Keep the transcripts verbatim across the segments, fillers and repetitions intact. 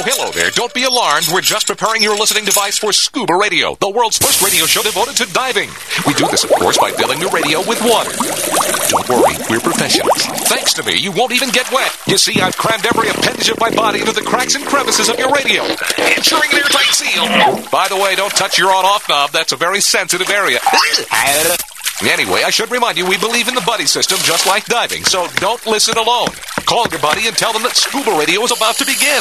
Hello there. Don't be alarmed. We're just preparing your listening device for Scuba Radio, the world's first radio show devoted to diving. We do this, of course, by filling the radio with water. Don't worry, we're professionals. Thanks to me, you won't even get wet. You see, I've crammed every appendage of my body into the cracks and crevices of your radio, ensuring an airtight seal. By the way, don't touch your on-off knob. That's a very sensitive area. Anyway, I should remind you, we believe in the buddy system just like diving, so don't listen alone. Call your buddy and tell them that Scuba Radio is about to begin.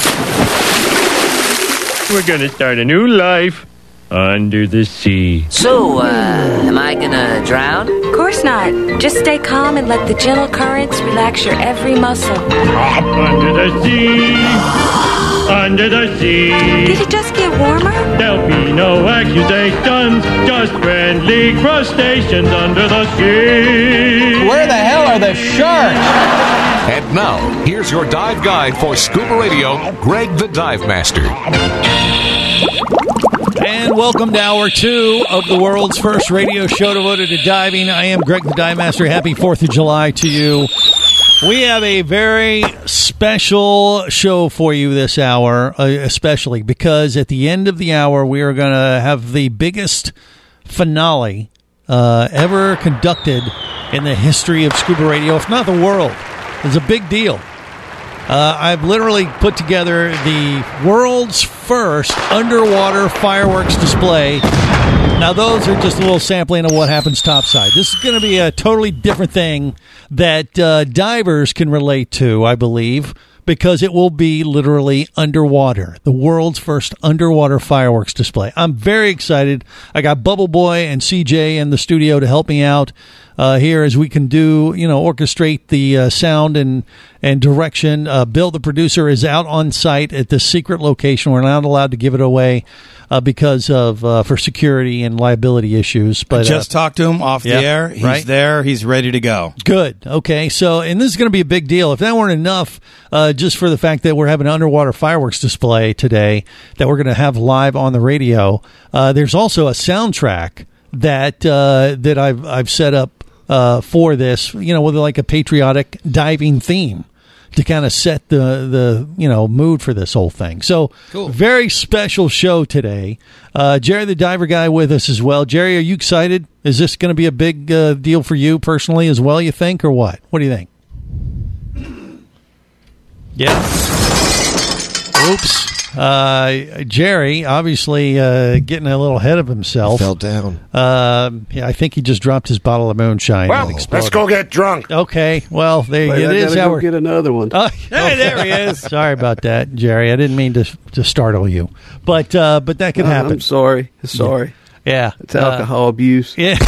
We're going to start a new life under the sea. So, uh, am I gonna drown? Of course not. Just stay calm and let the gentle currents relax your every muscle. Under the sea, under the sea. Did it just get warmer? There'll be no accusations, just friendly crustaceans under the sea. Where the hell are the sharks? And now, here's your dive guide for Scuba Radio, Greg the Dive Master. And welcome to hour two of the world's first radio show devoted to diving. I am Greg the Dive Master. Happy fourth of July to you. We have a very special show for you this hour, uh, especially because at the end of the hour, we are going to have the biggest finale uh, ever conducted in the history of Scuba Radio, if not the world. It's a big deal. Uh, I've literally put together the world's first underwater fireworks display. Now, those are just a little sampling of what happens topside. This is going to be a totally different thing that uh, divers can relate to, I believe, because it will be literally underwater. The world's first underwater fireworks display. I'm very excited. I got Bubble Boy and C J in the studio to help me out uh, here as we can do, you know, orchestrate the uh, sound and, and direction. Uh, Bill, the producer, is out on site at the secret location. We're not allowed to give it away uh, because of uh, for security and liability issues. But I just uh, talked to him off yeah, the air. He's right? there. He's ready to go. Good. Okay. So, and this is going to be a big deal. If that weren't enough, uh, just for the fact that we're having an underwater fireworks display today that we're going to have live on the radio, uh, there's also a soundtrack that uh, that I've I've set up uh, for this. You know, with like a patriotic diving theme to kind of set the the you know mood for this whole thing. So, cool. Very special show today. Uh, Jerry the Diver Guy with us as well. Jerry, are you excited? Is this going to be a big uh, deal for you personally as well, you think, or what? What do you think? Yeah. Oops. Uh, Jerry, obviously uh, getting a little ahead of himself. Fell down. Uh, yeah, I think he just dropped his bottle of moonshine. Well, let's go get drunk. Okay. Well, there Wait, it I is. gotta How go we're get another one. Oh, hey, there he is. Sorry about that, Jerry. I didn't mean to to startle you, but uh, but that could Uh, happen. I'm sorry. Sorry. Yeah, It's alcohol uh, abuse. Yeah.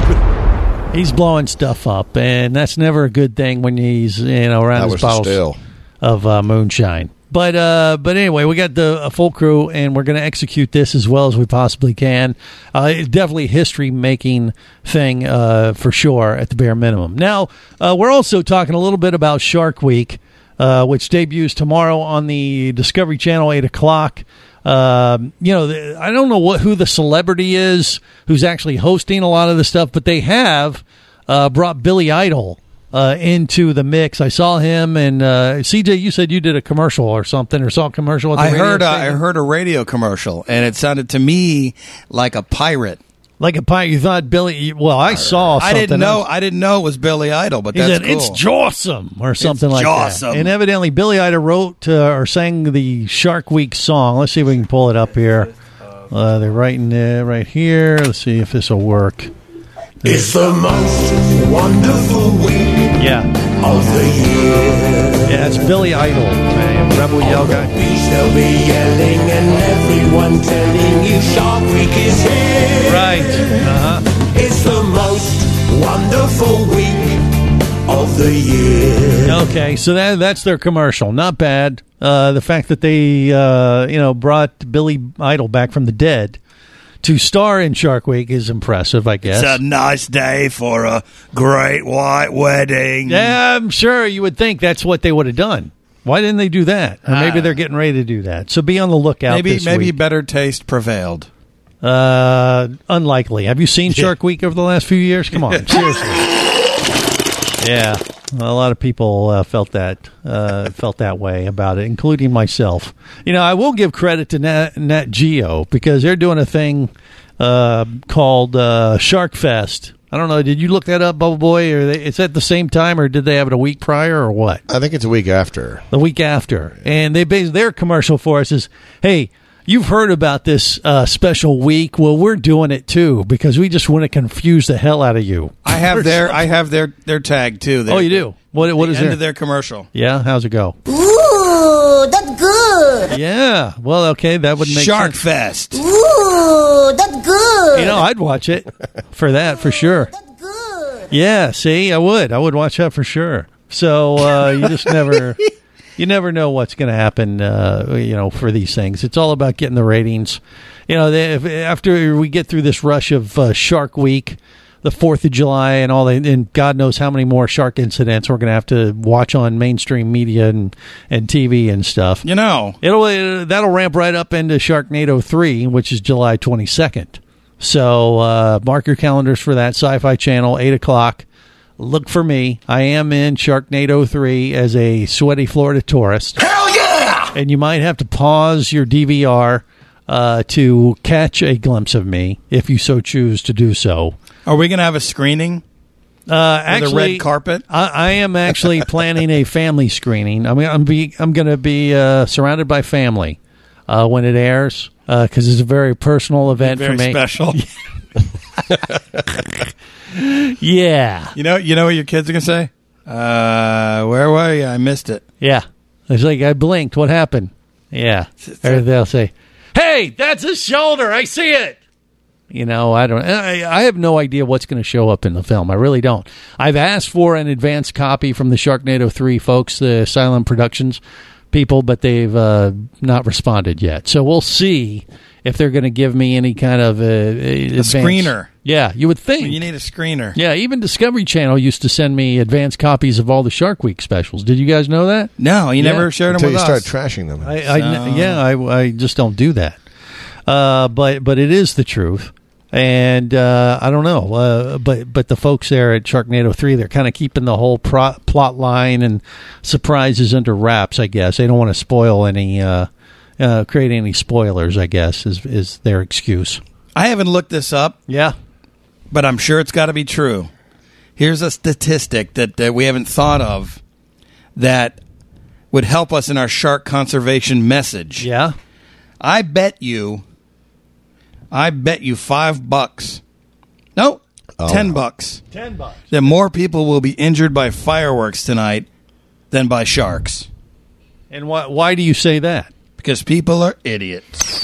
He's blowing stuff up, and that's never a good thing when he's you know around That his was the bottles still. of uh, moonshine. But uh, but anyway, we got the a full crew, and we're going to execute this as well as we possibly can. Uh, it's definitely a history-making thing uh, for sure, at the bare minimum. Now, uh, we're also talking a little bit about Shark Week, uh, which debuts tomorrow on the Discovery Channel, eight o'clock. Um, you know, the, I don't know what who the celebrity is who's actually hosting a lot of the stuff, but they have uh, brought Billy Idol uh, into the mix. I saw him, and uh, C J, you said you did a commercial or something, or saw a commercial. At the I radio heard. Uh, I station? heard a radio commercial, and it sounded to me like a pirate. Like a pirate. You thought Billy? Well, I saw. I something didn't know. else. I didn't know it was Billy Idol, but He that's said, cool. "It's Jawsome" or something like Jawsome. that. And evidently, Billy Idol wrote uh, or sang the Shark Week song. Let's see if we can pull it up here. Uh, they're writing it right here. Let's see if this will work. It's the most wonderful week Yeah, of the year. yeah, it's Billy Idol, man, Rebel Yell On the guy. beach they'll be yelling and everyone telling you Shark Week is here. Right. Uh huh. It's the most wonderful week of the year. Okay, so that that's their commercial. Not bad. Uh, the fact that they uh, you know brought Billy Idol back from the dead to star in Shark Week is impressive, I guess. It's a nice day for a great white wedding. Yeah, I'm sure you would think that's what they would have done. Why didn't they do that? Or maybe Uh, they're getting ready to do that. So be on the lookout. Maybe this maybe week. better taste prevailed. Uh, unlikely. Have you seen Shark Week over the last few years? Come on, seriously. Yeah. A lot of people uh, felt that uh, felt that way about it, including myself. You know, I will give credit to Nat, Nat Geo because they're doing a thing uh, called uh, Shark Fest. I don't know. Did you look that up, Bubble Boy? Or they, it's at the same time, or did they have it a week prior, or what? I think it's a week after. The week after, and they base their commercial for us is, "Hey, you've heard about this uh, special week. Well, we're doing it too because we just want to confuse the hell out of you." I have their I have their, their tag too. Their, oh, you do? What what the is end their of their commercial? Yeah, how's it go? Ooh, that's good. Yeah, well, okay, that would make Shark sense. Fest. Ooh, that's good. You know, I'd watch it for that for sure. That's good. Yeah, see, I would. I would watch that for sure. So uh, you just never, you never know what's going to happen. Uh, you know, for these things, it's all about getting the ratings. You know, they, if, after we get through this rush of uh, Shark Week, the Fourth of July, and all, that, and God knows how many more shark incidents we're going to have to watch on mainstream media and, and T V and stuff. You know, it'll uh, that'll ramp right up into Sharknado three, which is July twenty-second. So uh, mark your calendars for that. Sci-Fi Channel, eight o'clock. Look for me. I am in Sharknado three as a sweaty Florida tourist. Hell yeah! And you might have to pause your D V R uh, to catch a glimpse of me, if you so choose to do so. Are we going to have a screening? Uh, actually, the red carpet. I, I am actually planning a family screening. I mean, I'm be I'm going to be uh, surrounded by family uh, when it airs because uh, it's a very personal event very for me. Special. Yeah. You know, you know what your kids are going to say? Uh, where were you? I missed it. Yeah. It's like, I blinked. What happened? Yeah. Or they'll say, "Hey, that's his shoulder. I see it." You know, I don't. I, I have no idea what's going to show up in the film. I really don't. I've asked for an advance copy from the Sharknado three folks, the Silent Productions people, but they've uh, not responded yet. So we'll see if they're going to give me any kind of uh, a screener. Yeah, you would think. Well, you need a screener. Yeah, even Discovery Channel used to send me advance copies of all the Shark Week specials. Did you guys know that? No, you yeah. never shared Until them with you us. start trashing them. I, I, So- yeah, I, I just don't do that. Uh, but but it is the truth. And uh, I don't know, uh, but but the folks there at Sharknado three, they're kind of keeping the whole pro- plot line and surprises under wraps, I guess. They don't want to spoil any, uh, uh, create any spoilers, I guess, is is their excuse. I haven't looked this up. Yeah. But I'm sure it's got to be true. Here's a statistic that, that we haven't thought of that would help us in our shark conservation message. Yeah. I bet you, I bet you five bucks. No, Oh. ten bucks. Ten bucks. That more people will be injured by fireworks tonight than by sharks. And why why do you say that? Because people are idiots.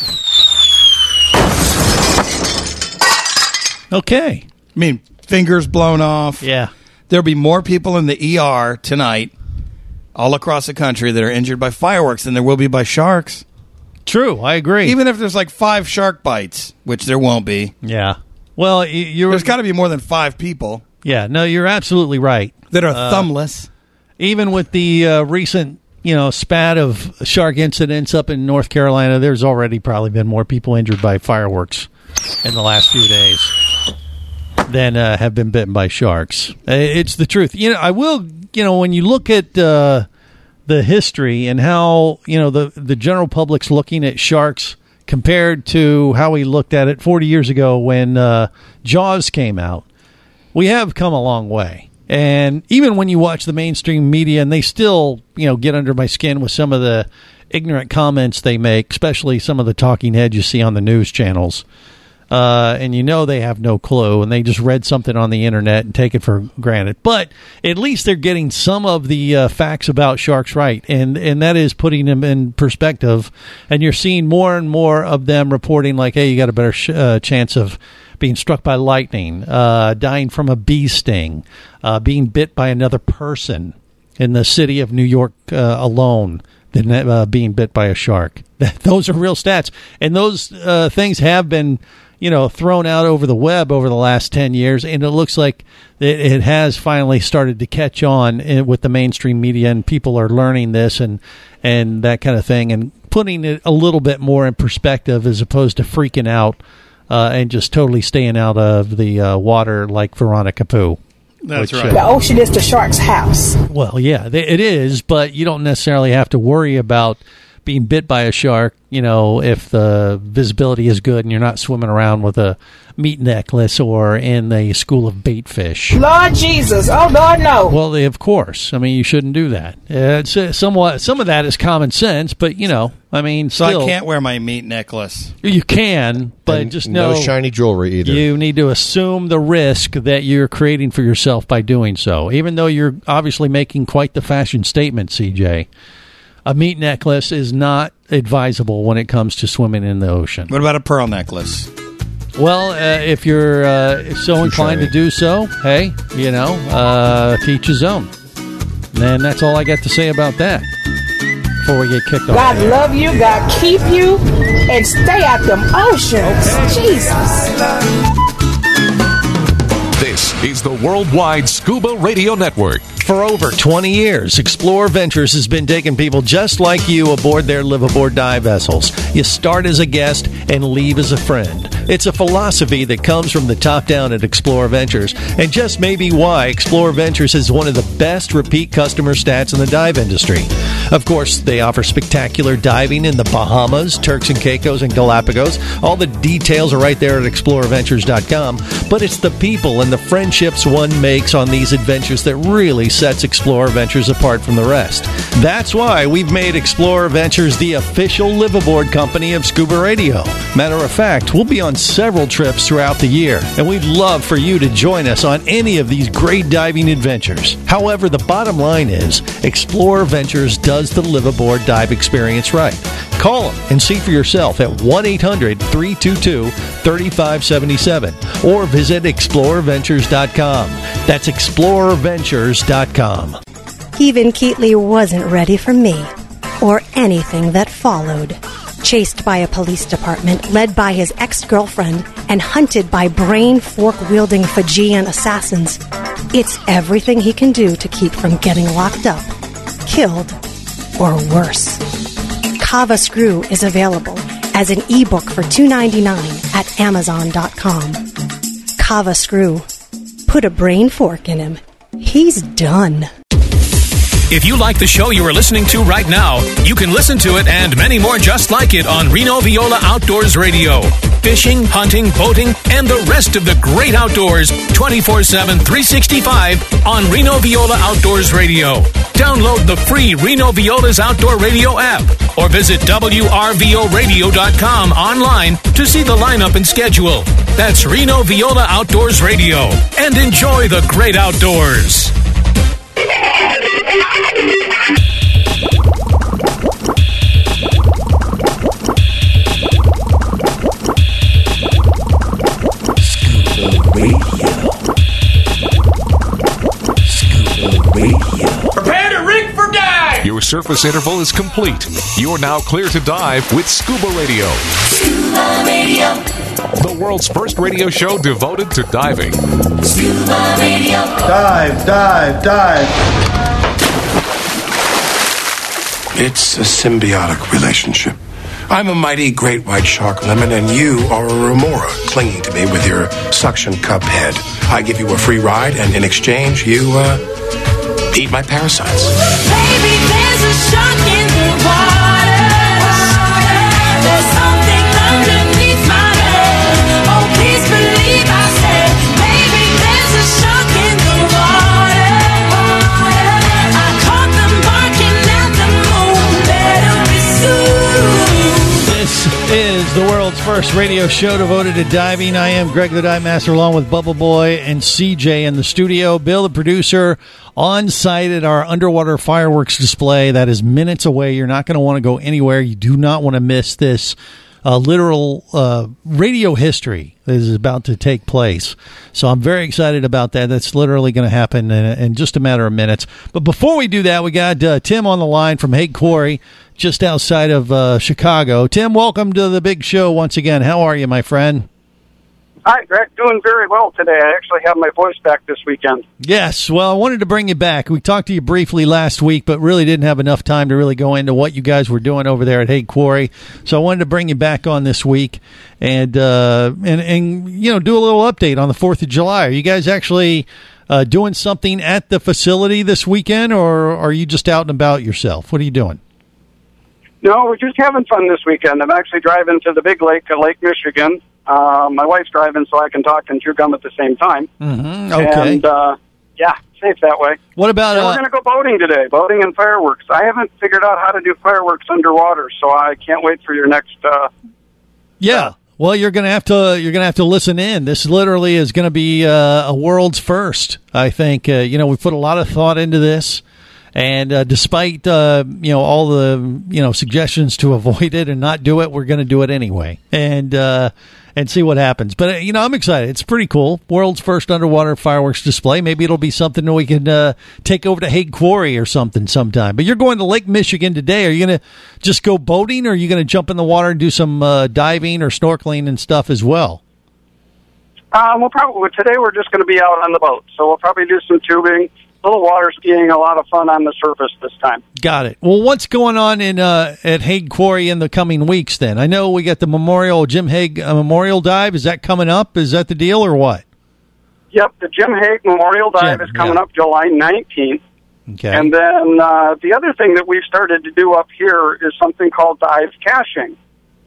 Okay. I mean, fingers blown off. Yeah. There'll be more people in the E R tonight all across the country that are injured by fireworks than there will be by sharks. True. I agree. Even if there's like five shark bites, which there won't be. Yeah. Well, y- you're. There's got to be more than five people Yeah. No, you're absolutely right. that are Uh, thumbless. Even with the uh, recent, you know, spat of shark incidents up in North Carolina, there's already probably been more people injured by fireworks in the last few days than uh, have been bitten by sharks. Uh, It's the truth. You know, I will. You know, when you look at uh, the history and how you know the the general public's looking at sharks compared to how we looked at it forty years ago when uh, Jaws came out, we have come a long way. And even when you watch the mainstream media, and they still, you know, get under my skin with some of the ignorant comments they make, especially some of the talking heads you see on the news channels. Uh, and you know they have no clue, and they just read something on the internet and take it for granted. But at least they're getting some of the uh, facts about sharks right, and and that is putting them in perspective. And you're seeing more and more of them reporting like, hey, you got a better sh- uh, chance of being struck by lightning, uh, dying from a bee sting, uh, being bit by another person in the city of New York uh, alone than uh, being bit by a shark. Those are real stats. And those uh, things have been, you know, thrown out over the web over the last ten years, and it looks like it, it has finally started to catch on in, with the mainstream media, and people are learning this and, and that kind of thing, and putting it a little bit more in perspective as opposed to freaking out uh, and just totally staying out of the uh, water like Veronica Pooh. That's which, right. Uh, The ocean is the shark's house. Well, yeah, they, it is, but you don't necessarily have to worry about being bit by a shark, you know, if the visibility is good and you're not swimming around with a meat necklace or in a school of bait fish. Lord Jesus. Oh, Lord, no. Well, they, of course. I mean, you shouldn't do that. It's uh, somewhat. Some of that is common sense, but, you know, I mean, So still, I can't wear my meat necklace. You can, but And just know no shiny jewelry either. you need to assume the risk that you're creating for yourself by doing so, even though you're obviously making quite the fashion statement, C J. A meat necklace is not advisable when it comes to swimming in the ocean. What about a pearl necklace? Well, uh, if you're uh, so inclined shiny. to do so, hey, you know, uh, to each his own. And that's all I got to say about that before we get kicked off. God love you, God keep you, and stay out them oceans. Jesus. This is the Worldwide Scuba Radio Network. For over twenty years, Explorer Ventures has been taking people just like you aboard their live-aboard dive vessels. You start as a guest and leave as a friend. It's a philosophy that comes from the top down at Explorer Ventures, and just maybe why Explorer Ventures is one of the best repeat customer stats in the dive industry. Of course, they offer spectacular diving in the Bahamas, Turks and Caicos, and Galapagos. All the details are right there at explorer ventures dot com, but it's the people and the friendships one makes on these adventures that really sets Explorer Ventures apart from the rest. That's why we've made Explorer Ventures the official live-aboard company of Scuba Radio. Matter of fact, we'll be on several trips throughout the year, and we'd love for you to join us on any of these great diving adventures. However, the bottom line is, Explorer Ventures does the live-aboard dive experience right. Call them and see for yourself at one eight hundred three two two three five seven seven or visit explorer ventures dot com. That's explorer ventures dot com. Even Keatley wasn't ready for me, or anything that followed. Chased by a police department led by his ex-girlfriend and hunted by brain fork-wielding Fijian assassins, it's everything he can do to keep from getting locked up, killed, or worse. Kava Screw is available as an ebook for two dollars and ninety-nine cents at amazon dot com. Kava Screw. Put a brain fork in him. He's done. If you like the show you are listening to right now, you can listen to it and many more just like it on Reno Viola Outdoors Radio. Fishing, hunting, boating, and the rest of the great outdoors twenty-four seven, three sixty-five on Reno Viola Outdoors Radio. Download the free Reno Viola's Outdoor Radio app or visit W R V O radio dot com online to see the lineup and schedule. That's Reno Viola Outdoors Radio. And enjoy the great outdoors. Scuba Radio. Scuba Radio. Prepare to rig for dive! Your surface interval is complete. You're now clear to dive with Scuba Radio. Scuba Radio. The world's first radio show devoted to diving. Scuba Radio. Dive, dive, dive. It's a symbiotic relationship. I'm a mighty great white shark lemon, and you are a remora clinging to me with your suction cup head. I give you a free ride, and in exchange, you, uh, eat my parasites. Baby, there's a shark in the water. There's something underneath my head. Oh, please believe I said, baby, there's a shark in the water. I caught them barking at the moon. Better be soon. This is the world's first radio show devoted to diving. I am Greg the Dive Master along with Bubble Boy and C J in the studio. Bill, the producer, on site at our underwater fireworks display. That is minutes away. You're not going to want to go anywhere. You do not want to miss this uh, literal uh, radio history that is about to take place. So I'm very excited about that. That's literally going to happen in, in just a matter of minutes. But before we do that, we got uh, Tim on the line from Hague Quarry, just outside of uh, Chicago. Tim, welcome to the big show once again. How are you, my friend? Hi, Greg. Doing very well today. I actually have my voice back this weekend. Yes. Well, I wanted to bring you back. We talked to you briefly last week, but really didn't have enough time to really go into what you guys were doing over there at Hague Quarry. So I wanted to bring you back on this week and, uh, and, and you know, do a little update on the fourth of July. Are you guys actually uh, doing something at the facility this weekend, or are you just out and about yourself? What are you doing? No, we're just having fun this weekend. I'm actually driving to the big lake, uh, Lake Michigan. Uh, my wife's driving, so I can talk and chew gum at the same time. Mm-hmm. Okay. And, uh, yeah, safe that way. What about... And uh, we're going to go boating today, boating and fireworks. I haven't figured out how to do fireworks underwater, so I can't wait for your next... Uh, yeah. Well, you're going to have to you're going to have to listen in. This literally is going to be uh, a world's first, I think. Uh, you know, we put a lot of thought into this. And uh, despite, uh, you know, all the, you know, suggestions to avoid it and not do it, we're going to do it anyway and uh, and see what happens. But, uh, you know, I'm excited. It's pretty cool. World's first underwater fireworks display. Maybe it'll be something that we can uh, take over to Hague Quarry or something sometime. But you're going to Lake Michigan today. Are you going to just go boating, or are you going to jump in the water and do some uh, diving or snorkeling and stuff as well? Um, we'll probably, today we're just going to be out on the boat. So we'll probably do some tubing. A little water skiing, a lot of fun on the surface this time. Got it. Well, what's going on in uh, at Hague Quarry in the coming weeks then? I know we got the Memorial Jim Hague uh, Memorial Dive. Is that coming up? Is that the deal or what? Yep, the Jim Hague Memorial Dive Jim, is coming yeah. up July nineteenth. Okay. And then uh, the other thing that we've started to do up here is something called dive caching.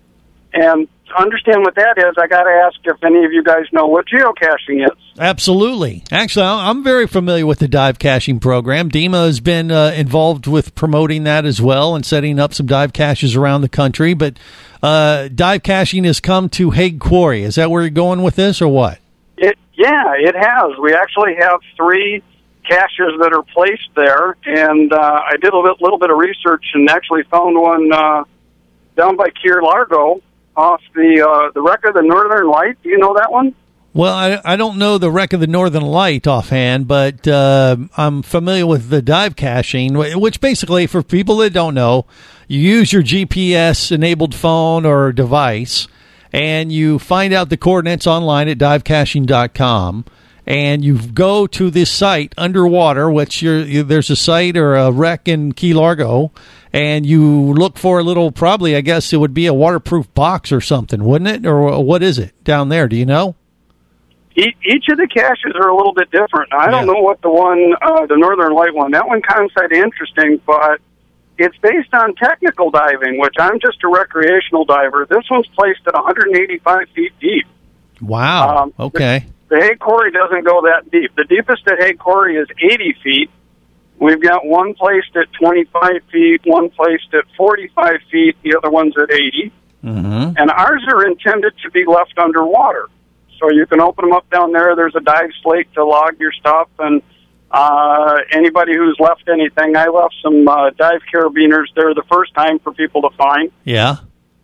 And to understand what that is, I got to ask if any of you guys know what geocaching is. Absolutely. Actually, I'm very familiar with the dive caching program. Dima has been uh, involved with promoting that as well and setting up some dive caches around the country. But uh, dive caching has come to Hague Quarry. Is that where you're going with this or what? It, yeah, it has. We actually have three caches that are placed there. And uh, I did a little, little bit of research and actually found one uh, down by Key Largo off the uh, the wreck of the Northern Light. Do you know that one? Well, I, I don't know the wreck of the Northern Light offhand, but uh, I'm familiar with the dive caching, which basically, for people that don't know, you use your G P S-enabled phone or device, and you find out the coordinates online at dive caching dot com, and you go to this site underwater, which you're, you, there's a site or a wreck in Key Largo, and you look for a little, probably, I guess it would be a waterproof box or something, wouldn't it? Or what is it down there? Do you know? Each of the caches are a little bit different. I don't Yeah. know what the one, uh, the Northern Light one, that one kind of sounded interesting, but it's based on technical diving, which I'm just a recreational diver. This one's placed at one hundred eighty-five feet deep. Wow. Um, okay. The, the Hague Quarry doesn't go that deep. The deepest at Hague Quarry is eighty feet. We've got one placed at twenty-five feet, one placed at forty-five feet, the other one's at eighty. Mm-hmm. And ours are intended to be left underwater. So you can open them up down there. There's a dive slate to log your stuff. And uh, anybody who's left anything, I left some uh, dive carabiners there the first time for people to find. Yeah.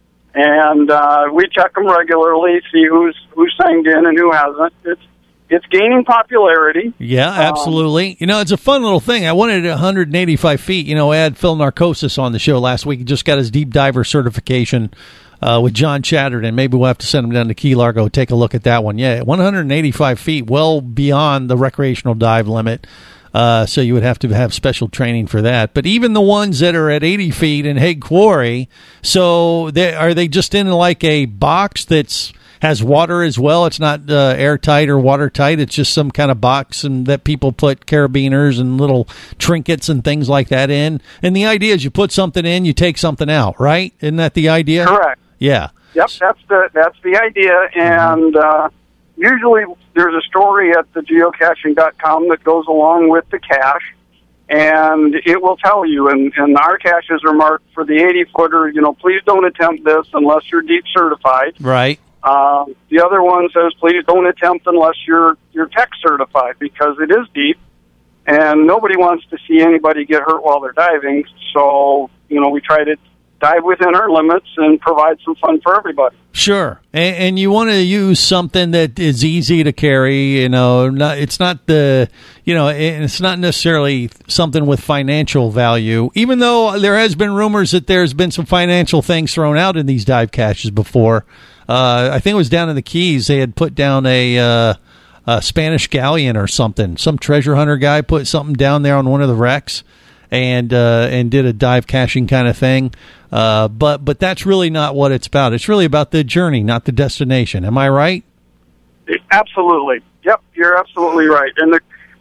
And uh, we check them regularly, see who's who's signed in and who hasn't. It's it's gaining popularity. Yeah, absolutely. Um, you know, it's a fun little thing. I wanted one hundred eighty-five feet. You know, I had Phil Narcosis on the show last week. He just got his deep diver certification uh, with John Chatterton. Maybe we'll have to send him down to Key Largo, take a look at that one. Yeah, one hundred eighty-five feet, well beyond the recreational dive limit. Uh, so you would have to have special training for that. But even the ones that are at eighty feet in Hague Quarry, so they, are they just in like a box that's has water as well? It's not uh, airtight or watertight. It's just some kind of box and that people put carabiners and little trinkets and things like that in. And the idea is you put something in, you take something out, right? Isn't that the idea? Correct. Yeah. Yep, that's the that's the idea. And uh, usually there's a story at the geocaching dot com that goes along with the cache, and it will tell you. And, and our caches are marked for the eighty footer. You know, please don't attempt this unless you're deep certified. Right. Uh, the other one says, please don't attempt unless you're you're tech certified, because it is deep, and nobody wants to see anybody get hurt while they're diving. So, you know, we try to dive within our limits and provide some fun for everybody. Sure, and, and you want to use something that is easy to carry. You know, not, it's not the you know, it's not necessarily something with financial value. Even though there has been rumors that there's been some financial things thrown out in these dive caches before. Uh, I think it was down in the Keys. They had put down a, uh, a Spanish galleon or something. Some treasure hunter guy put something down there on one of the wrecks, and uh, and did a dive caching kind of thing. Uh, but but that's really not what it's about. It's really about the journey, not the destination. Am I right? Absolutely. Yep, you're absolutely right. And the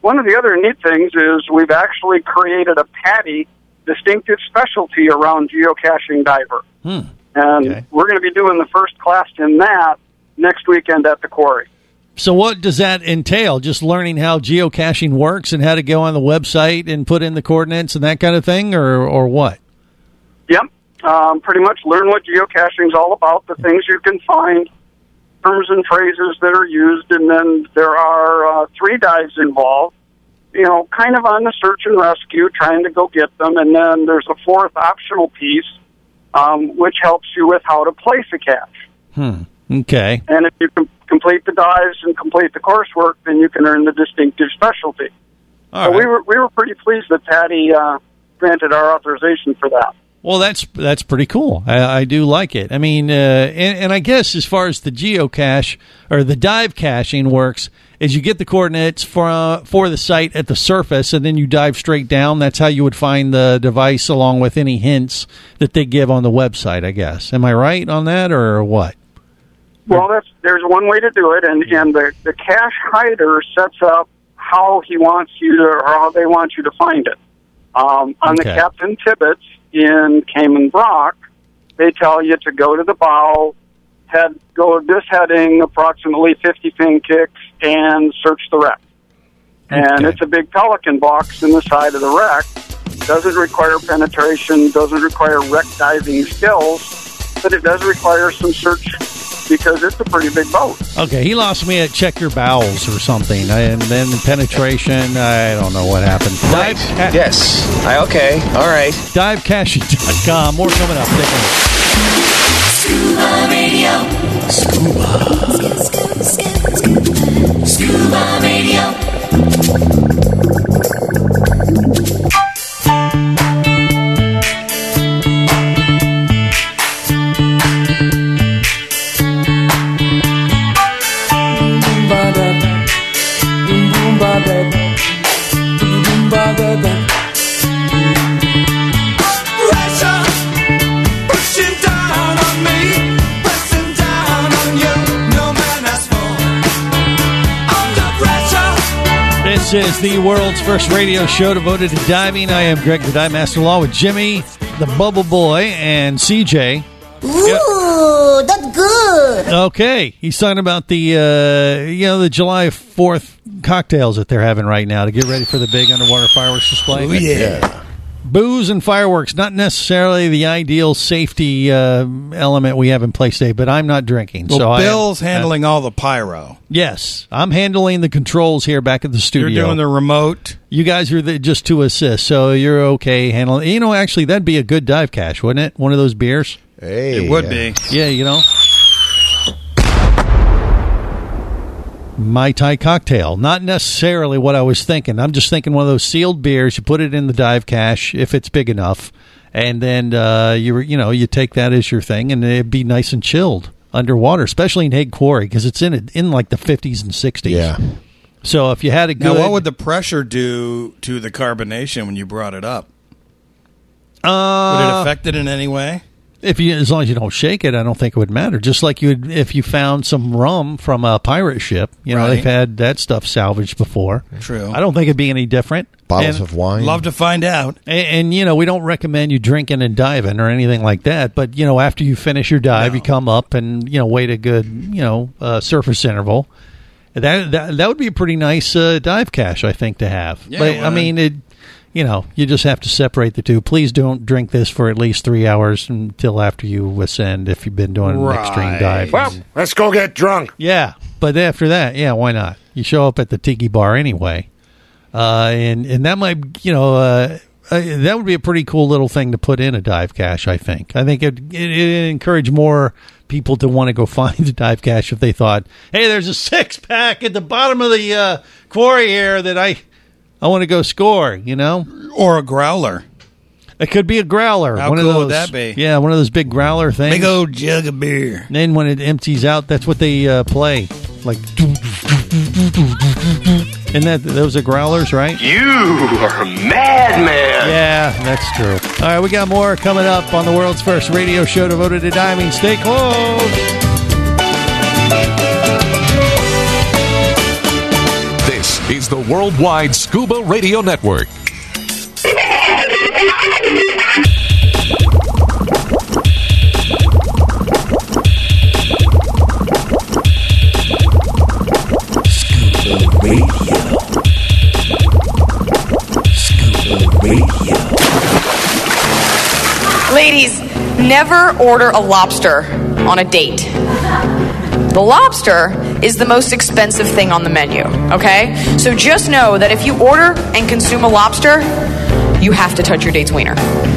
one of the other neat things is we've actually created a PADI distinctive specialty around geocaching diver. Hmm. And Okay. we're going to be doing the first class in that next weekend at the quarry. So what does that entail? Just learning how geocaching works and how to go on the website and put in the coordinates and that kind of thing, or or what? Yep. Um, pretty much learn what geocaching is all about, the things you can find, terms and phrases that are used, and then there are uh, three dives involved, you know, kind of on the search and rescue, trying to go get them, and then there's a fourth optional piece, um, which helps you with how to place a cache. Hmm. Okay. And if you can complete the dives and complete the coursework, then you can earn the distinctive specialty. All so right. we were we were pretty pleased that Patty uh, granted our authorization for that. Well, that's that's pretty cool. I, I do like it. I mean, uh, and, and I guess as far as the geocache or the dive caching works, is you get the coordinates for uh, for the site at the surface, and then you dive straight down. That's how you would find the device, along with any hints that they give on the website, I guess. Am I right on that, or what? Well, that's there's one way to do it, and, and the, the cache hider sets up how he wants you to, or how they want you to find it. Um, on Okay. the Captain Tibbetts in Cayman Brock, they tell you to go to the bow, head go to this heading, approximately fifty fin kicks, and search the wreck. And it's a big pelican box in the side of the wreck. Doesn't require penetration, doesn't require wreck diving skills, but it does require some search because it's a pretty big boat. Okay, he lost me at check your bowels or something, and then penetration. I don't know what happened. Right. Yes. I, okay. All right. dive caching dot com. More coming up. Take a look. Scuba Radio. Scuba. Scuba Radio. This is the world's first radio show devoted to diving. I am Greg the Dive Master, along with Jimmy, the Bubble Boy, and C J. Ooh, that's good. Okay, he's talking about the uh, you know the July fourth cocktails that they're having right now to get ready for the big underwater fireworks display. Oh, yeah. Booze and fireworks, not necessarily the ideal safety uh, element we have in place today, but I'm not drinking. Well, so Bill's I am, handling all the pyro. Yes, I'm handling the controls here back at the studio. You're doing the remote. You guys are the, just to assist, so you're okay handling. You know, actually, that'd be a good dive cache, wouldn't it? One of those beers. Hey, It would yeah. be. Yeah, you know. Mai Tai cocktail. Not necessarily what I was thinking. I'm just thinking one of those sealed beers. You put it in the dive cache if it's big enough, and then uh, you you know you take that as your thing, and it'd be nice and chilled underwater, especially in Hague Quarry because it's in in like the fifties and sixties. Yeah. So if you had a good, Now, what would the pressure do to the carbonation when you brought it up? uh, Would it affect it in any way? If you, as long as you don't shake it, I don't think it would matter. Just like you would, if you found some rum from a pirate ship, you know, Right. they've had that stuff salvaged before. True. I don't think it'd be any different. Bottles And- of wine. Love to find out. And, and, you know, we don't recommend you drinking and diving or anything like that. But, you know, after you finish your dive, No. you come up and, you know, wait a good, you know, uh, surface interval. That, that that would be a pretty nice uh, dive cache, I think, to have. Yeah, but, it I would. mean, it, you know, you just have to separate the two. Please don't drink this for at least three hours until after you ascend if you've been doing an extreme dive. Well, let's go get drunk. Yeah, but after that, yeah, why not? You show up at the tiki bar anyway, uh, and and that might, you know, uh, uh, that would be a pretty cool little thing to put in a dive cache. I think. I think it it, it encourage more people to want to go find a dive cache if they thought, hey, there's a six pack at the bottom of the uh, quarry here that I I want to go score. You know, Or a growler. it could be a growler. How one cool of those, would that be? Yeah, one of those big growler things. Big old jug of beer. And then when it empties out, that's what they uh, play. Like, and that those are growlers, right? You are a madman. Yeah, that's true. All right, we got more coming up on the world's first radio show devoted to diving. Stay close. This is the Worldwide Scuba Radio Network. Scuba Radio. Scuba Radio. Ladies, never order a lobster on a date. The lobster is the most expensive thing on the menu, okay? So just know that if you order and consume a lobster, you have to touch your date's wiener.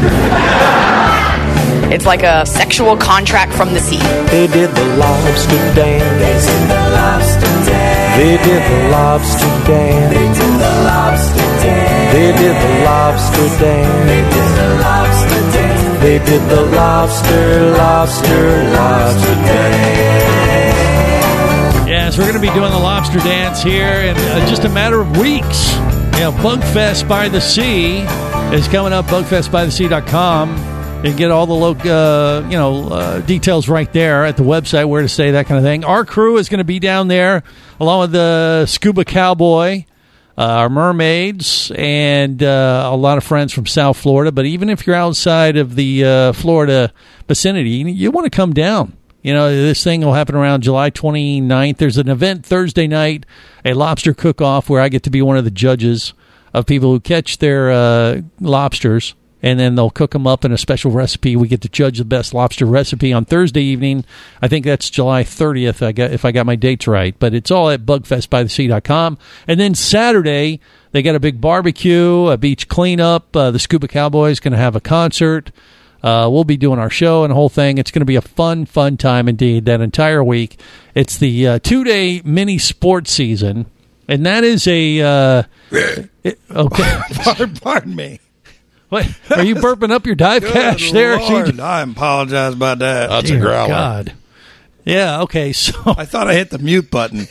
It's like a sexual contract from the sea. They did the lobster dance. They did the lobster dance. They did the lobster dance. They did the lobster dance. They did the lobster dance. They did the lobster dance. They did the lobster, lobster, lobster dance. Yes, we're going to be doing the lobster dance here in uh, just a matter of weeks. You know, Bugfest by the Sea is coming up, bugfest by the sea dot com. You can get all the lo- uh, you know uh, details right there at the website, where to stay, that kind of thing. Our crew is going to be down there along with the Scuba Cowboy, uh, our mermaids, and uh, a lot of friends from South Florida. But even if you're outside of the uh, Florida vicinity, you want to come down. You know, this thing will happen around July twenty-ninth. There's an event Thursday night, a lobster cook-off, where I get to be one of the judges of people who catch their uh, lobsters, and then they'll cook them up in a special recipe. We get to judge the best lobster recipe on Thursday evening. I think that's July thirtieth, I got, if I got my dates right. But it's all at bugfest by the sea dot com. And then Saturday, they got a big barbecue, a beach cleanup. Uh, the Scuba Cowboys going to have a concert. Uh, we'll be doing our show and the whole thing. It's going to be a fun, fun time indeed that entire week. It's the uh, two-day mini sports season, and that is a... Uh, it, okay. pardon, pardon me. What? Are you burping up your dive Good cache there? Lord, I apologize about that. That's a growler. God. Yeah, okay, so... I thought I hit the mute button.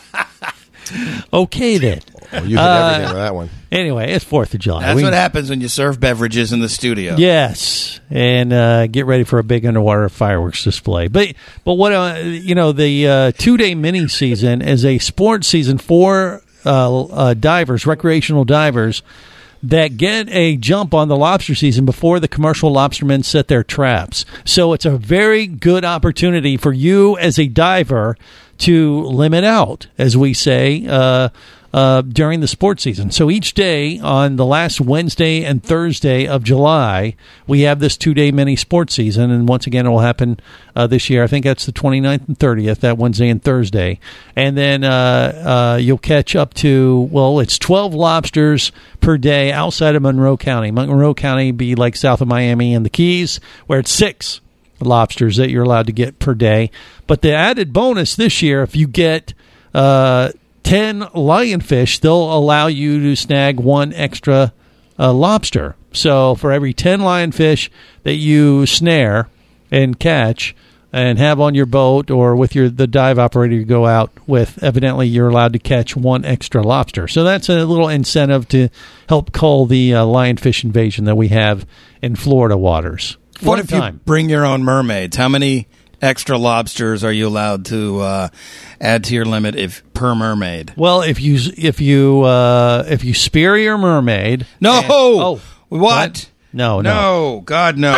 Okay, then. Oh, you hit uh, everything with that one. Anyway, it's fourth of July. That's we, what happens when you serve beverages in the studio. Yes, and uh, get ready for a big underwater fireworks display. But but what uh, you know, the uh, two-day mini season is a sports season for uh, uh, divers, recreational divers, that get a jump on the lobster season before the commercial lobstermen set their traps. So it's a very good opportunity for you as a diver to limit out, as we say, uh, uh, during the sports season. So each day on the last Wednesday and Thursday of July, we have this two-day mini sports season. And once again, it will happen uh, this year. I think that's the twenty-ninth and thirtieth, that Wednesday and Thursday. And then uh, uh, you'll catch up to, well, it's twelve lobsters per day outside of Monroe County. Monroe County be like south of Miami and the Keys, where it's six lobsters that you're allowed to get per day. But the added bonus this year, if you get uh, ten lionfish, they'll allow you to snag one extra uh, lobster. So for every ten lionfish that you snare and catch and have on your boat or with your the dive operator you go out with, evidently you're allowed to catch one extra lobster. So that's a little incentive to help cull the uh, lionfish invasion that we have in Florida waters. Fun What if time. you bring your own mermaids? How many extra lobsters are you allowed to uh, add to your limit if per mermaid? Well, if you if you uh, if you spear your mermaid, no, and, oh, what? what? No, no, no, God, no.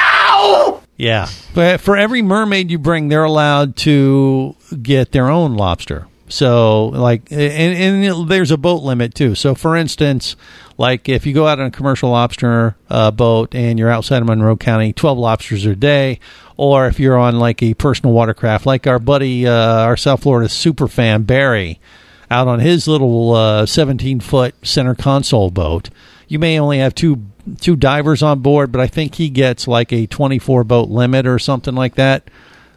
Yeah, but for every mermaid you bring, they're allowed to get their own lobster. So, like, and, and there's a boat limit too. So, for instance, like if you go out on a commercial lobster uh, boat and you're outside of Monroe County, twelve lobsters a day. Or if you're on like a personal watercraft, like our buddy, uh, our South Florida super fan Barry, out on his little uh, seventeen foot center console boat, you may only have two two divers on board, but I think he gets like a twenty-four boat limit or something like that.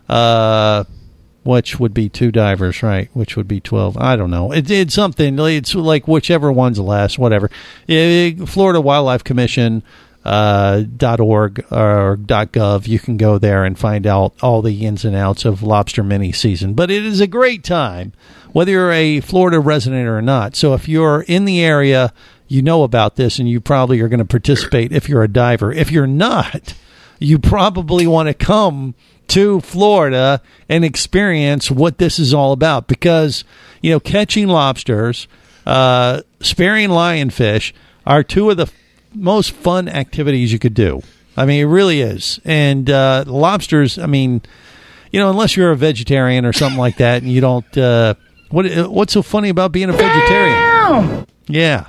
Uh, which would be two divers, right? Which would be twelve. I don't know. It, it's something. It's like whichever one's less, whatever. It, Florida Wildlife Commission uh, dot org or .gov. You can go there and find out all the ins and outs of lobster mini season. But it is a great time, whether you're a Florida resident or not. So if you're in the area, you know about this, and you probably are going to participate if you're a diver. If you're not, you probably want to come to Florida and experience what this is all about, because, you know, catching lobsters uh, spearing lionfish are two of the f- most fun activities you could do. I mean, it really is. And uh, lobsters, I mean, you know, unless you're a vegetarian or something like that, and you don't. Uh, what what's so funny about being a vegetarian? Yeah.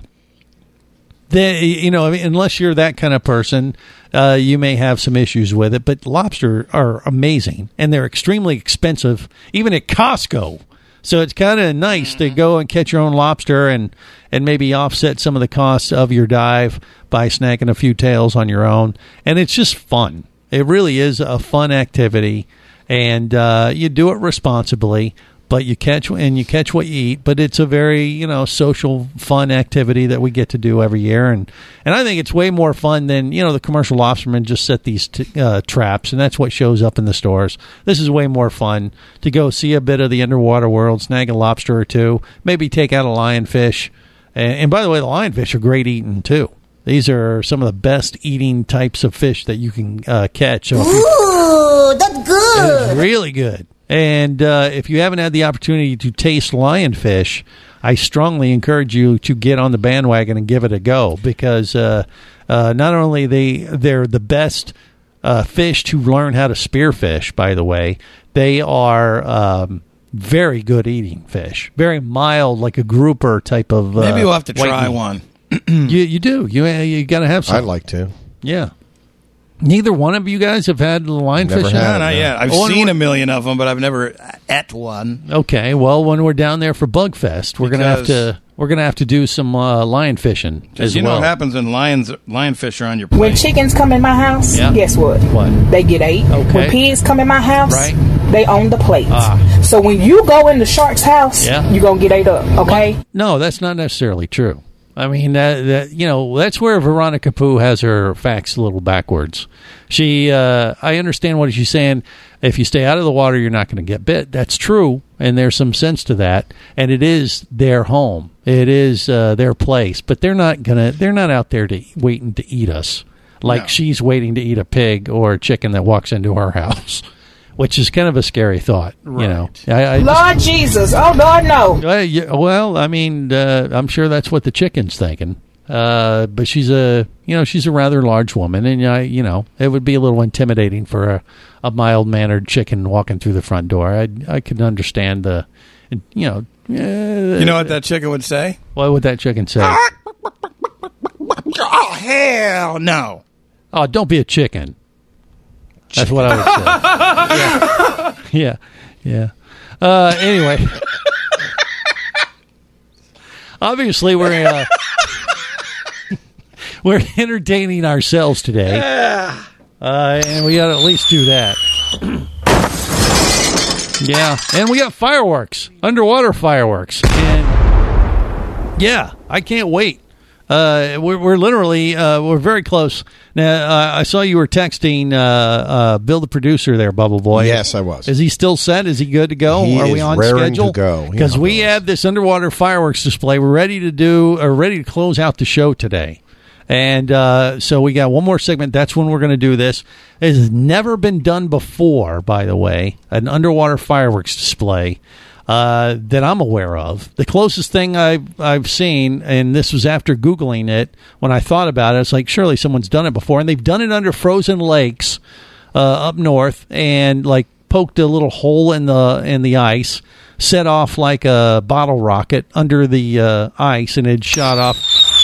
They, you know, I mean, unless you're that kind of person, uh, you may have some issues with it. But lobster are amazing, and they're extremely expensive, even at Costco. So it's kind of nice to go and catch your own lobster and, and maybe offset some of the costs of your dive by snagging a few tails on your own. And it's just fun. It really is a fun activity, and uh, you do it responsibly. But you catch and you catch what you eat. But it's a very, you know, social, fun activity that we get to do every year, and and I think it's way more fun than, you know, the commercial lobstermen just set these t- uh, traps, and that's what shows up in the stores. This is way more fun to go see a bit of the underwater world, snag a lobster or two, maybe take out a lionfish, and, and by the way, the lionfish are great eating too. These are some of the best eating types of fish that you can uh, catch. So Ooh, that's good. It's really good. And uh, if you haven't had the opportunity to taste lionfish, I strongly encourage you to get on the bandwagon and give it a go, because uh, uh, not only they they're the best uh, fish to learn how to spearfish. By the way, they are um, very good eating fish, very mild, like a grouper type of. Uh, Maybe we'll have to try meat. one. you you do you you got to have some. I'd like to. Yeah. Neither one of you guys have had the lionfish? Never had No, not it, no. yet. I've Oh, seen and a million of them, but I've never ate one. Okay, well, when we're down there for Bugfest, we're gonna have Because- to we're gonna have to do some uh, lion fishing as You know well. what happens when lions, lionfish are on your plate. When chickens come in my house, Yeah. guess what? What? They get ate. Okay. When pigs come in my house, Right. they own the plate. Ah. So when you go in the shark's house, Yeah. you're going to get ate up, okay? No, that's not necessarily true. I mean, that, that you know, that's where Veronica Pooh has her facts a little backwards. She, uh, I understand what she's saying. If you stay out of the water, you're not going to get bit. That's true, and there's some sense to that. And it is their home. It is uh, their place. But they're not gonna. They're not out there to waiting to eat us like No. she's waiting to eat a pig or a chicken that walks into her house. Which is kind of a scary thought, you know. I, I Lord just, Jesus. Oh, Lord, no. uh, yeah, well, I mean, uh, I'm sure that's what the chicken's thinking. Uh, but she's a, you know, she's a rather large woman, and I, you know, it would be a little intimidating for a, a mild mannered chicken walking through the front door. I, I could understand the, you know. Uh, You know what that chicken would say? What would that chicken say? Oh, hell no. Oh, don't be a chicken. That's what I would say. Yeah, yeah. yeah. Uh, anyway, obviously we're uh, we're entertaining ourselves today, uh, and we got to at least do that. Yeah, and we got fireworks, underwater fireworks, and yeah, I can't wait. Uh, we're, we're literally uh, we're very close now. Uh, I saw you were texting uh, uh, Bill, the producer, there, Bubble Boy. Yes, I was. Is he still set? Is he good to go? He Are we is on raring schedule? to go. Because Yeah. we have this underwater fireworks display. We're ready to do, or ready to close out the show today. And uh, so we got one more segment. That's when we're going to do this. It has never been done before, by the way, an underwater fireworks display uh, that I'm aware of. The closest thing I've, I've seen, and this was after Googling it, when I thought about it, it's like, surely someone's done it before. And they've done it under frozen lakes uh, up north, and like poked a little hole in the in the ice, set off like a bottle rocket under the uh, ice, and it shot off.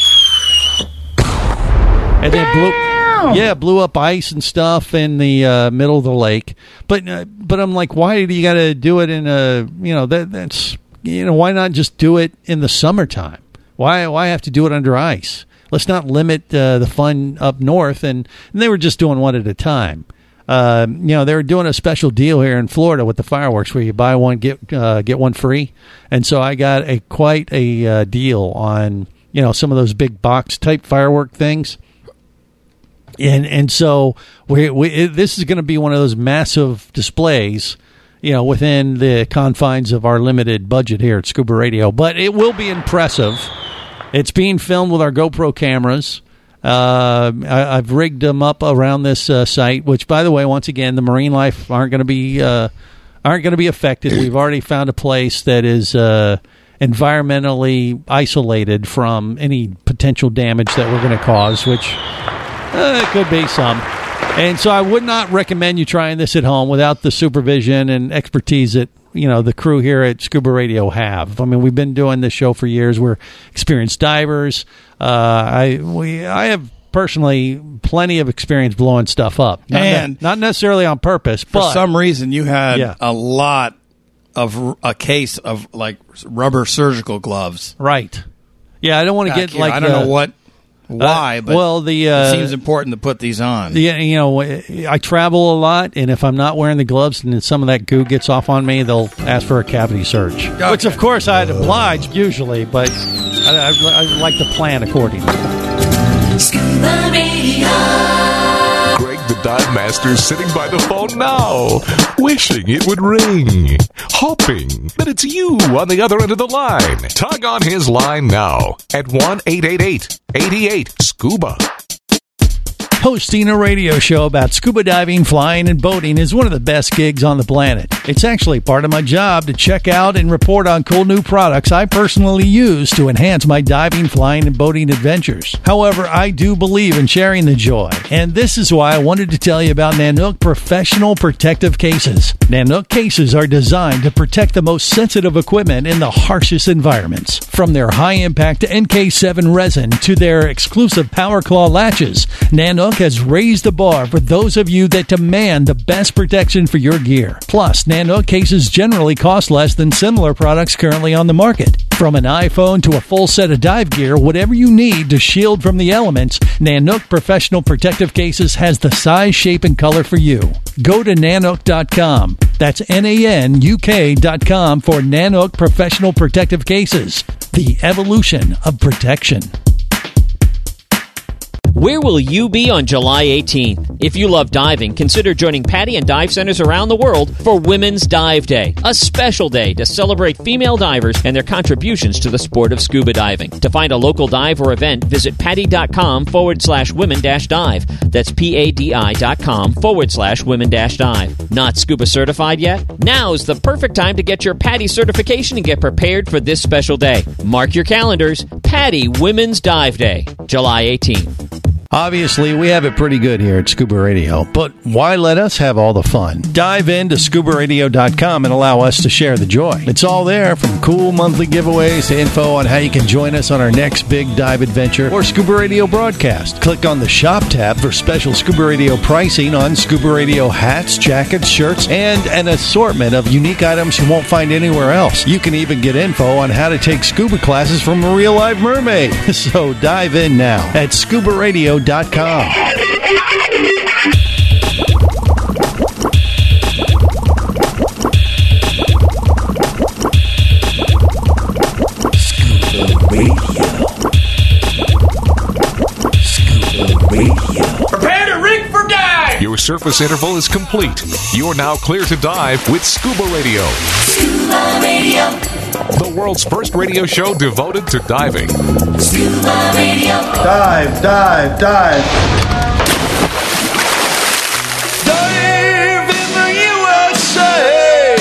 And then blew, yeah, blew up ice and stuff in the uh, middle of the lake. But uh, but I'm like, why do you got to do it in a, you know, that that's, you know, why not just do it in the summertime? Why why have to do it under ice? Let's not limit uh, the fun up north. And, and they were just doing one at a time. Uh, you know, they were doing a special deal here in Florida with the fireworks where you buy one, get uh, get one free. And so I got a quite a uh, deal on, you know, some of those big box type firework things. And and so we, we it, this is going to be one of those massive displays, you know, within the confines of our limited budget here at Scuba Radio. But it will be impressive. It's being filmed with our GoPro cameras. Uh, I, I've rigged them up around this uh, site, which, by the way, once again, the marine life aren't going to be uh, aren't going to be affected. We've already found a place that is uh, environmentally isolated from any potential damage that we're going to cause, which uh, it could be some. And so I would not recommend you trying this at home without the supervision and expertise that, you know, the crew here at Scuba Radio have. I mean, we've been doing this show for years. We're experienced divers. Uh, I we I have personally plenty of experience blowing stuff up. Not And ne- not necessarily on purpose, For but some reason, you had Yeah. a lot of a case of like rubber surgical gloves. Right. Yeah, I don't want to Back get here. like I don't the- know what, why, Uh, but well, the uh, it seems important to put these on. Yeah, you know, I travel a lot, and if I'm not wearing the gloves and some of that goo gets off on me, they'll ask for a cavity search. Which, of course, I'd oblige usually, but I, I, I like to plan accordingly. Scuba Radio. Greg the Dive Master is sitting by the phone now, wishing it would ring, hoping that it's you on the other end of the line. Tug on his line now at one eight eight eight, eight eight, SCUBA. Hosting a radio show about scuba diving, flying, and boating is one of the best gigs on the planet. It's actually part of my job to check out and report on cool new products I personally use to enhance my diving, flying, and boating adventures. However, I do believe in sharing the joy, and this is why I wanted to tell you about Nanook Professional Protective Cases. Nanook cases are designed to protect the most sensitive equipment in the harshest environments. From their high-impact N K seven resin to their exclusive Power Claw latches, Nanook has raised the bar for those of you that demand the best protection for your gear. Plus, Nanook cases generally cost less than similar products currently on the market. From an iPhone to a full set of dive gear, whatever you need to shield from the elements, Nanook Professional Protective Cases has the size, shape, and color for you. Go to nanook dot com. That's N A N U K dot com for Nanook Professional Protective Cases. The evolution of protection. Where will you be on July eighteenth? If you love diving, consider joining PADI and dive centers around the world for Women's Dive Day, a special day to celebrate female divers and their contributions to the sport of scuba diving. To find a local dive or event, visit PADI.com forward slash women dash dive. That's P-A-D-I dot com forward slash women dash dive. Not scuba certified yet? Now's the perfect time to get your PADI certification and get prepared for this special day. Mark your calendars. PADI Women's Dive Day, July eighteenth. Obviously, we have it pretty good here at Scuba Radio, but why let us have all the fun? Dive into scuba radio dot com and allow us to share the joy. It's all there, from cool monthly giveaways to info on how you can join us on our next big dive adventure or Scuba Radio broadcast. Click on the Shop tab for special Scuba Radio pricing on Scuba Radio hats, jackets, shirts, and an assortment of unique items you won't find anywhere else. You can even get info on how to take scuba classes from a real-life mermaid. So dive in now at scuba radio dot com. Scuba Radio. Scuba Radio. Prepare to rig for dive! Your surface interval is complete. You're now clear to dive with Scuba Radio. Scuba Radio. The world's first radio show devoted to diving. Scuba Radio. Dive, dive, dive. Dive in the U S A.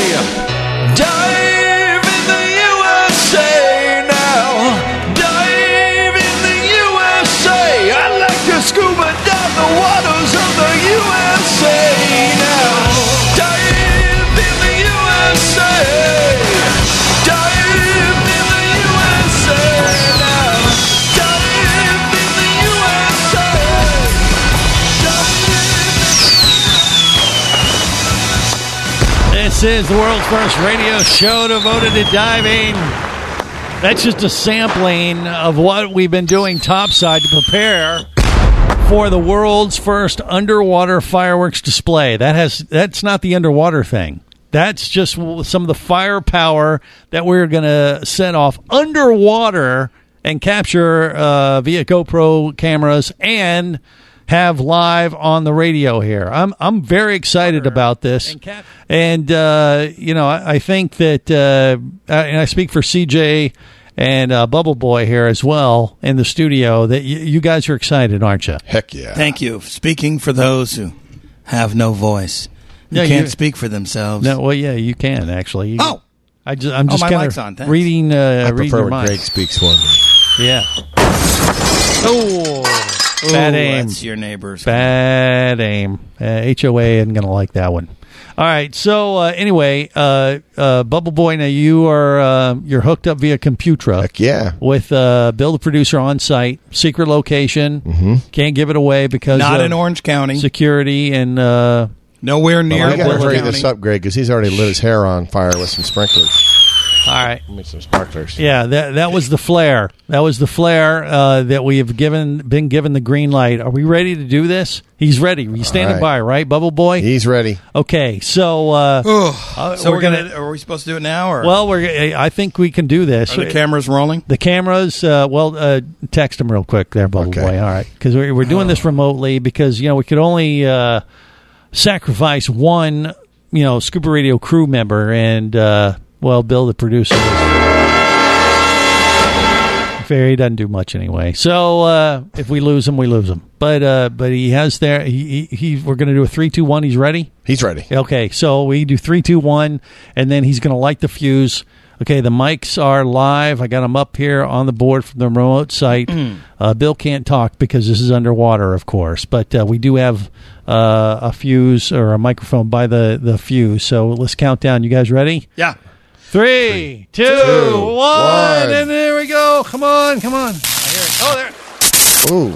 Dive in the U S A now. Dive in the U S A. I like to scuba dive the waters of the U S A now. Dive in the U S A. Dive in the U S A now. Dive in the U S A. This is the world's first radio show devoted to diving. That's just a sampling of what we've been doing topside to prepare for the world's first underwater fireworks display. That has that's not the underwater thing. That's just some of the firepower that we're going to set off underwater and capture uh, via GoPro cameras and have live on the radio here. I'm I'm very excited about this, and uh, you know I, I think that, uh, and I speak for C J and uh, Bubble Boy here as well in the studio, that y- you guys are excited, aren't you? Heck yeah! Thank you. Speaking for those who have no voice, who Yeah, can't you- speak for themselves. No, well, yeah, you can actually. You, oh, I just, I'm Oh, just my kind mic's on, of thanks. reading, uh, I reading prefer your when mind. Greg speaks for me. Yeah. Oh, bad Ooh, aim. That's your neighbors. Bad aim. Uh, H O A isn't going to like that one. All right. So uh, anyway, uh, uh, Bubble Boy, now you are uh, you're hooked up via Computra. Heck yeah. With uh, Bill the producer on site, secret location. Mm-hmm. Can't give it away because Not of in Orange County. security and uh, Nowhere near Well, I got to Orange hurry County. this up, Greg, because he's already lit his hair on fire with some sprinklers. all right. Give me some sparklers. Yeah, that that was the flare. That was the flare uh, that we have given been given the green light. Are we ready to do this? He's ready. He's standing right. by, right, Bubble Boy? He's ready. Okay, so uh, uh, So we're, we're gonna, gonna. Are we supposed to do it now? Or Well, we're. I think we can do this. are the cameras rolling? The cameras. Uh, well, uh, text him real quick, there, Bubble Okay. Boy. All right, because we're, we're doing this remotely because you know we could only uh, sacrifice one, you know, Scuba Radio crew member, and uh, well, Bill the producer. Fair, he doesn't do much anyway. So uh, if we lose him, we lose him. But uh, but he has there. He, he, he we're going to do a three, two, one. He's ready. He's ready. Okay, so we do three, two, one, and then he's going to light the fuse. Okay, the mics are live. I got them up here on the board from the remote site. uh, Bill can't talk because this is underwater, of course, but uh, we do have uh, a fuse or a microphone by the, the fuse. So let's count down. You guys ready? Yeah. Three, two, two, one, one. and there we go. Come on, come on. I hear it. Oh, there. Ooh.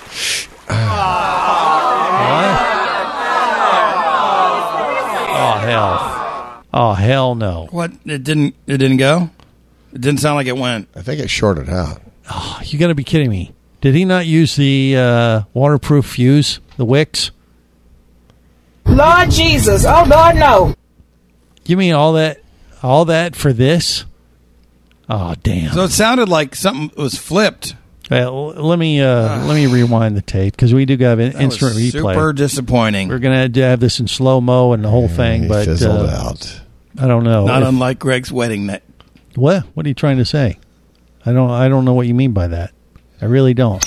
Oh, hell. Oh, hell no. What? It didn't. It didn't go. It didn't sound like it went. I think it shorted out. Oh, you got to be kidding me. Did he not use the uh, waterproof fuse, the wicks? Lord Jesus. Oh, Lord, no. You mean all that all that for this? Oh, damn. So it sounded like something was flipped. Well, let me uh, let me rewind the tape because we do have an That instant was replay. super disappointing. We're gonna have to have this in slow mo and the whole thing, He but fizzled uh, out. I don't know. Not If- unlike Greg's wedding night. what? What are you trying to say? I don't. I don't know what you mean by that. I really don't.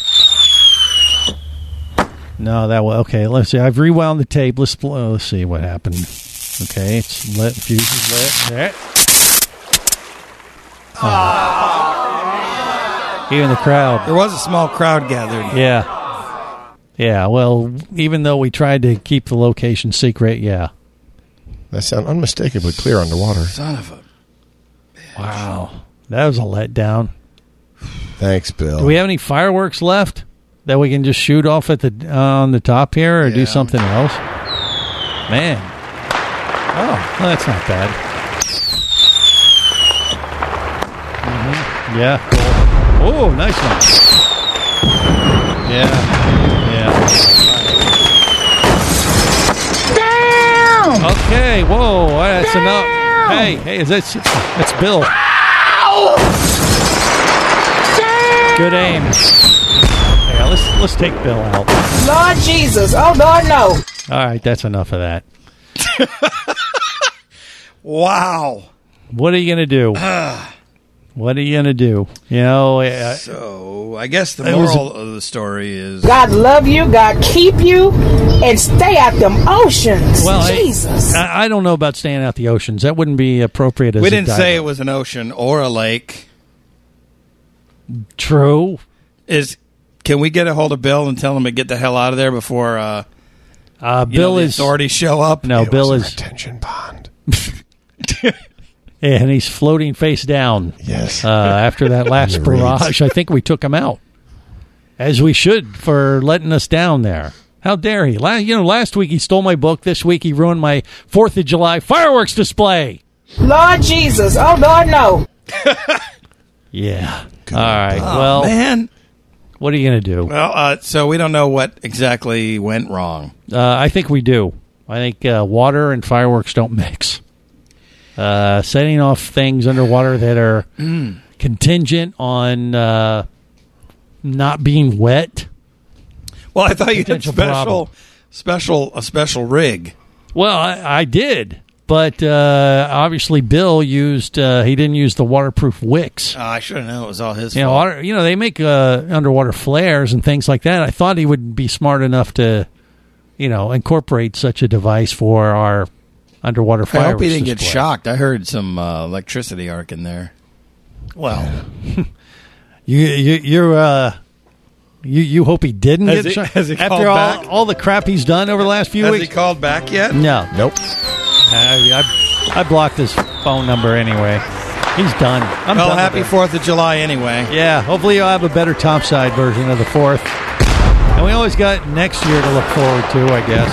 No, that was okay. Let's see. I've rewound the tape. Let's uh, let's see what happened. Okay, it's lit. Fuse is lit. There. Oh. Even the crowd. There was a small crowd gathered. Yeah. Yeah. Well, even though we tried to keep the location secret, yeah. That sounded unmistakably clear underwater. Son of a. Wow. That was a letdown. Thanks, Bill. Do we have any fireworks left that we can just shoot off at the uh, on the top here, or Yeah. do something else? Man, oh, well, that's not bad. Mm-hmm. Yeah. Cool. Oh, nice one. Yeah. Yeah. Down. Okay. Whoa. That's enough. Hey, hey, is that that's Bill? Good aim. Yeah, let's let's take Bill out. Lord Jesus. Oh, Lord, no. All right, that's enough of that. Wow. What are you gonna do? What are you gonna do? You know, uh, So I guess the It was- moral of the story is God love you, God keep you, and stay out them oceans. well, I- Jesus. I, I don't know about staying out the oceans. That wouldn't be appropriate. As we a didn't diver. say it was an ocean or a lake. True. Is can we get a hold of Bill and tell him to get the hell out of there before uh, Uh, you Bill know, the is authorities show up? no. It Bill was a is, retention pond. and he's floating face down. Yes. Uh, after that last The reeds. barrage, I think we took him out, as we should for letting us down there. How dare he? La- you know, last week he stole my book. This week he ruined my Fourth of July fireworks display. Lord Jesus. Oh, Lord, no. Yeah. All right. Oh, well, man. what are you going to do? Well, uh, so we don't know what exactly went wrong. Uh, I think we do. I think uh, water and fireworks don't mix. Uh, setting off things underwater that are Mm. contingent on uh, not being wet. Well, I thought you had Potential special, problem. special, a special rig. Well, I, I did, but uh, obviously Bill used. Uh, he didn't use the waterproof wicks. Oh, I should have known it was all his You know, fault. water, you know, they make uh, underwater flares and things like that. I thought he would be smart enough to, you know, incorporate such a device for our underwater fire. I hope he didn't get display. shocked. I heard some uh, electricity arc in there. Well, you, you, you're, uh, you, you hope he didn't Has get he- shocked? has he After called all, back? all the crap he's done over the last few Has weeks? he called back yet? No. Nope. I, I, I blocked his phone number anyway. He's done. I'm well, done happy with it. fourth of July anyway. Yeah, hopefully you'll have a better topside version of the fourth. And we always got next year to look forward to, I guess.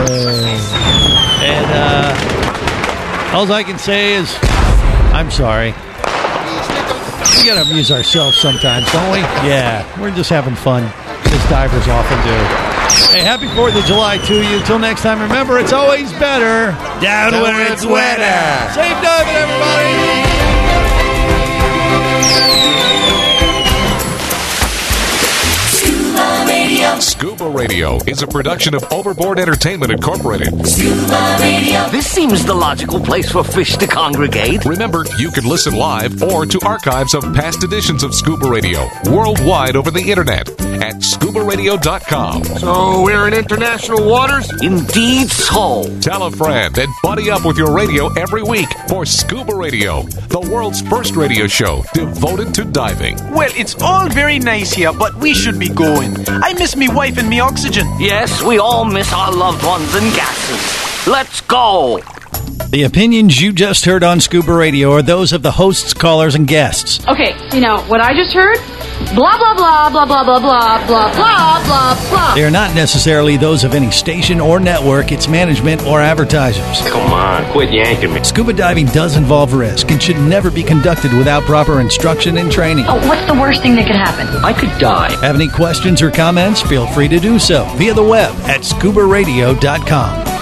And uh, all I can say is, I'm sorry. We got to amuse ourselves sometimes, don't we? Yeah, we're just having fun, as divers often do. Hey, happy fourth of July to you. Till next time, remember, it's always better Down where it's wetter. Safe diving, everybody! Scuba Radio. Scuba Radio is a production of Overboard Entertainment Incorporated. Scuba Radio. This seems the logical place for fish to congregate. Remember, you can listen live or to archives of past editions of Scuba Radio worldwide over the internet at scuba radio dot com. So we're in international waters? Indeed so. Tell a friend and buddy up with your radio every week for Scuba Radio, the world's first radio show devoted to diving. Well, it's all very nice here, but we should be going. I miss me wife and me oxygen. Yes, we all miss our loved ones and gases. Let's go. The opinions you just heard on Scuba Radio are those of the hosts, callers, and guests. Okay, you know, what I just heard? Blah, blah, blah, blah, blah, blah, blah, blah, blah, blah, blah. They are not necessarily those of any station or network, its management, or advertisers. Come on, quit yanking me. Scuba diving does involve risk and should never be conducted without proper instruction and training. Oh, what's the worst thing that could happen? I could die. Have any questions or comments? Feel free to do so via the web at scuba radio dot com.